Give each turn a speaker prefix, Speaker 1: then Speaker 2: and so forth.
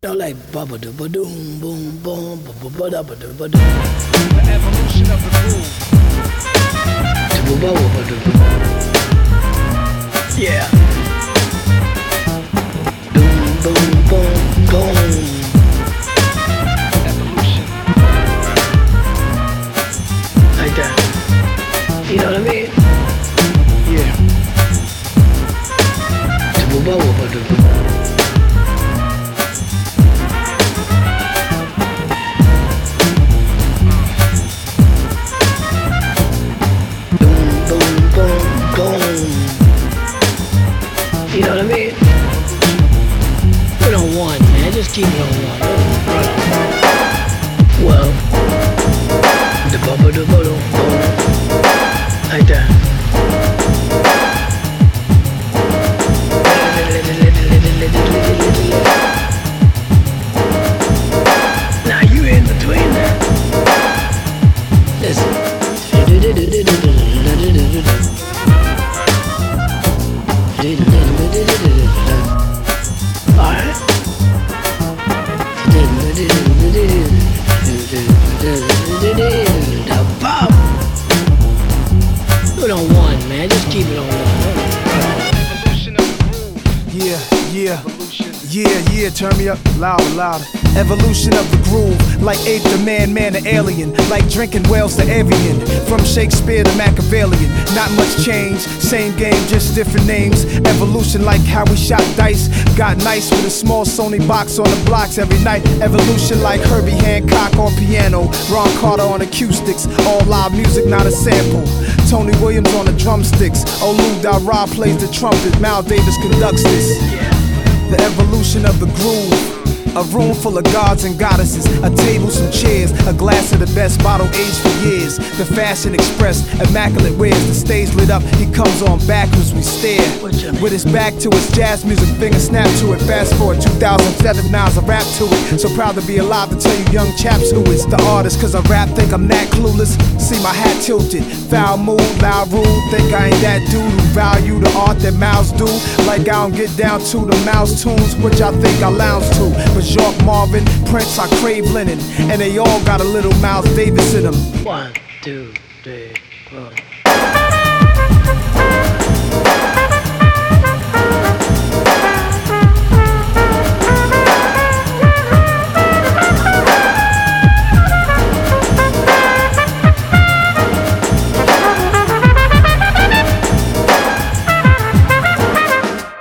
Speaker 1: Don't like bubba do ba doom boom boom ba ba ba da ba do ba do.
Speaker 2: The evolution of the groove.
Speaker 1: Yeah. Boom boom boom boom.
Speaker 2: Evolution.
Speaker 1: Like that. You know what I mean?
Speaker 2: Yeah.
Speaker 1: You know what I mean? Put it on one, man. Just keep it on one. Well, the bubba the boom boom. Like that. Now you in between that. Listen. Alright. Pop. Put it on one, man. Just keep it on one.
Speaker 2: Evolution of the groove.
Speaker 3: Yeah.
Speaker 2: Evolution.
Speaker 3: Yeah, turn me up louder. Evolution of the groove, like ape to man, man to alien, like drinking whales to avian, from Shakespeare to Machiavellian. Not much change, same game, just different names. Evolution like how we shot dice, got nice with a small Sony box on the blocks every night. Evolution like Herbie Hancock on piano, Ron Carter on acoustics, all live music, not a sample. Tony Williams on the drumsticks, Olu Dara plays the trumpet, Miles Davis conducts this. The evolution of the groove. A room full of gods and goddesses, a table, some chairs, a glass of the best bottle aged for years. The Fashion Express, immaculate wears, the stage lit up, he comes on backwards, we stare. With his back to his jazz music, finger snap to it. Fast forward 2007, now I rap to it. So proud to be alive to tell you young chaps who is the artist. Cause I rap, think I'm that clueless. See my hat tilted, foul mood, loud rude. Think I ain't that dude who value the art that mouths do. Like I don't get down to the mouse tunes, which I think I lounge to. But York Marvin, Prince, I crave linen, and they all got a little Miles Davis in them.
Speaker 1: 1, 2, 3, 4.